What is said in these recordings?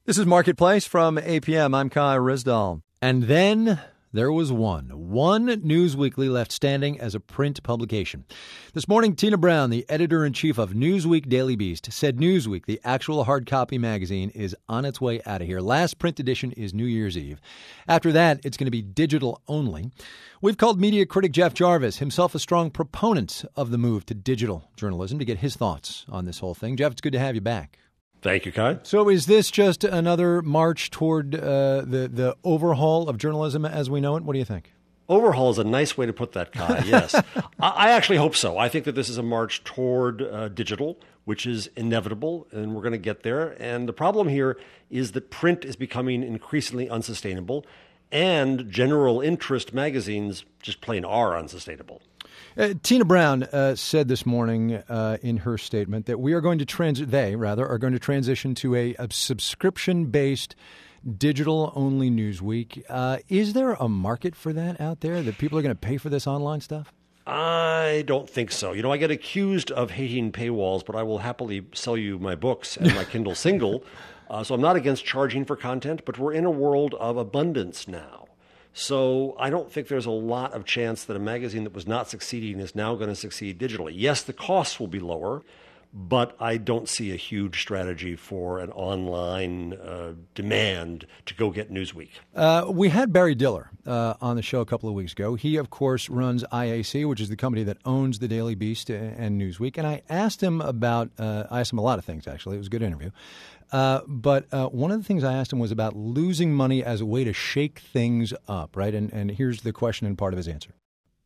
This is Marketplace from APM. I'm Kai Risdall. And then there was one Newsweekly left standing as a print publication. This morning, Tina Brown, the editor-in-chief of Newsweek Daily Beast, said Newsweek, the actual hard copy magazine, is on its way out of here. Last print edition is New Year's Eve. After that, it's going to be digital only. We've called media critic Jeff Jarvis, himself a strong proponent of the move to digital journalism, to get his thoughts on this whole thing. Jeff, it's good to have you back. Thank you, Kai. So is this just another march toward the overhaul of journalism as we know it? What do you think? Overhaul is a nice way to put that, Kai, yes. I actually hope so. I think that this is a march toward digital, which is inevitable, and we're going to get there. And the problem here is that print is becoming increasingly unsustainable, and general interest magazines just plain are unsustainable. Tina Brown said this morning in her statement that we are going to transition to a subscription-based, digital-only Newsweek. Is there a market for that out there, that people are going to pay for this online stuff? I don't think so. I get accused of hating paywalls, but I will happily sell you my books and my Kindle Single. So I'm not against charging for content, but we're in a world of abundance now. So I don't think there's a lot of chance that a magazine that was not succeeding is now going to succeed digitally. Yes, the costs will be lower, but I don't see a huge strategy for an online demand to go get Newsweek. We had Barry Diller on the show a couple of weeks ago. He, of course, runs IAC, which is the company that owns the Daily Beast and Newsweek. And I asked him a lot of things, actually. It was a good interview. But one of the things I asked him was about losing money as a way to shake things up, right? And here's the question and part of his answer.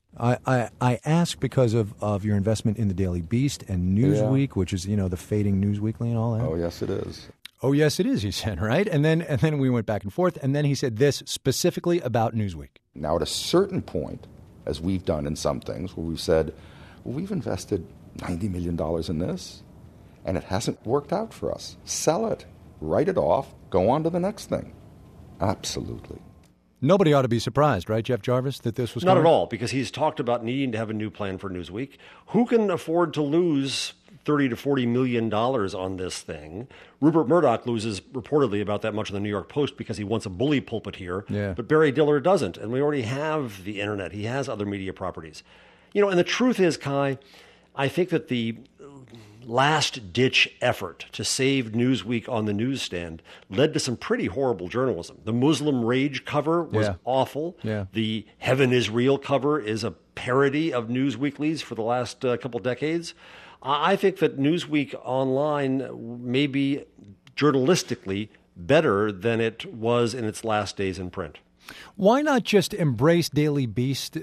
I ask because of your investment in the Daily Beast and Newsweek, which is, the fading Newsweekly and all that. Oh, yes, it is. Oh, yes, it is, he said, right? And then we went back and forth, and then he said this specifically about Newsweek. Now, at a certain point, as we've done in some things, where we've said, well, we've invested $90 million in this, and it hasn't worked out for us. Sell it, write it off, go on to the next thing. Absolutely. Nobody ought to be surprised, right, Jeff Jarvis, that this was Not at all, because he's talked about needing to have a new plan for Newsweek. Who can afford to lose $30 to $40 million on this thing? Rupert Murdoch loses reportedly about that much in the New York Post because he wants a bully pulpit here. Yeah. But Barry Diller doesn't, and we already have the internet. He has other media properties. And the truth is, Kai, I think that the last-ditch effort to save Newsweek on the newsstand led to some pretty horrible journalism. The Muslim Rage cover was awful. Yeah. The Heaven is Real cover is a parody of Newsweeklies for the last couple decades. I think that Newsweek online may be journalistically better than it was in its last days in print. Why not just embrace Daily Beast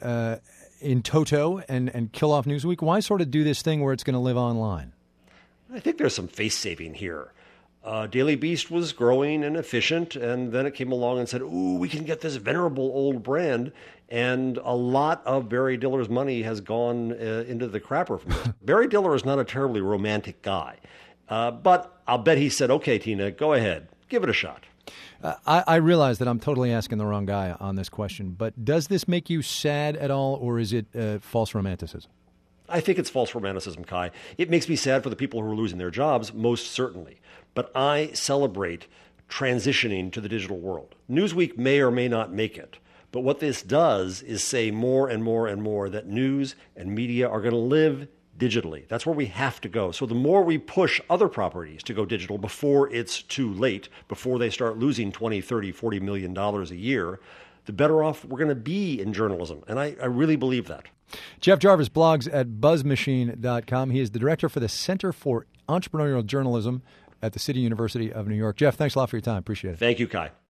in toto and kill off Newsweek? Why sort of do this thing where it's going to live online? I think there's some face-saving here. Daily Beast was growing and efficient, and then it came along and said, ooh, we can get this venerable old brand, and a lot of Barry Diller's money has gone into the crapper from this. Barry Diller is not a terribly romantic guy, but I'll bet he said, okay, Tina, go ahead, give it a shot. I realize that I'm totally asking the wrong guy on this question, but does this make you sad at all, or is it false romanticism? I think it's false romanticism, Kai. It makes me sad for the people who are losing their jobs, most certainly. But I celebrate transitioning to the digital world. Newsweek may or may not make it, but what this does is say more and more and more that news and media are going to live digitally. That's where we have to go. So the more we push other properties to go digital before it's too late, before they start losing $20, $30, $40 million a year, the better off we're going to be in journalism. And I really believe that. Jeff Jarvis blogs at buzzmachine.com. He is the director for the Center for Entrepreneurial Journalism at the City University of New York. Jeff, thanks a lot for your time. Appreciate it. Thank you, Kai.